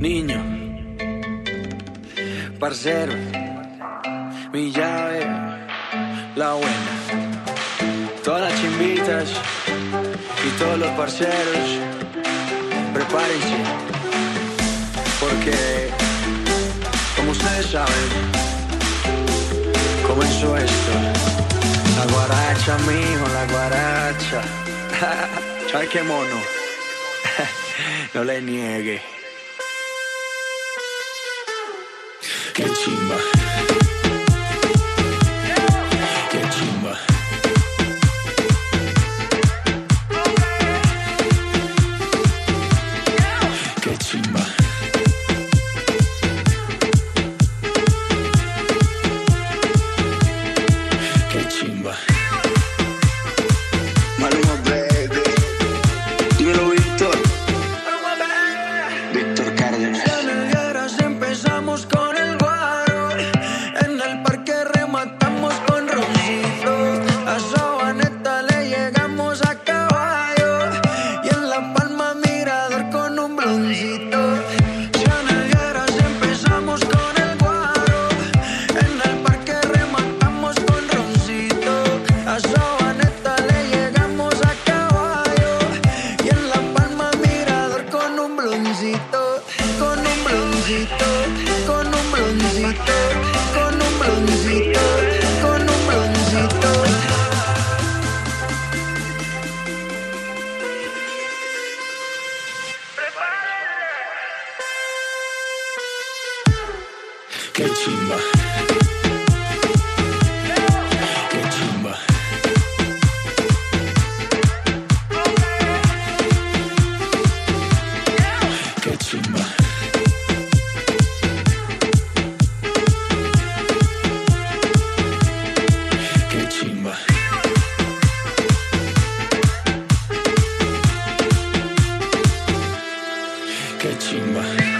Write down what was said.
Niño, parcero, mi llave, la buena. Todas las chimbitas y todos los parceros, prepárense, porque, como ustedes saben, comenzó esto. La guaracha, mijo, la guaracha. ¿Sabes qué mono? No le niegue. Qué chimba. Qué chimba. Qué chimba. Qué chimba. Maluma, baby. Dímelo, Víctor. Víctor Cárdenas. En el Gueras empezamos con el guaro, en el parque rematamos con roncito, a Sabaneta le llegamos a caballo y en La Palma Mirador con un bloncito. En el Gueras empezamos con el guaro, en el parque rematamos con roncito, a Sabaneta le llegamos a caballo y en La Palma Mirador con un bloncito. Con un bloncito, con un bloncito, con un bloncito, con un bloncito. Qué chimba. Qué chimba. Qué chimba. Qué chimba. Qué chimba.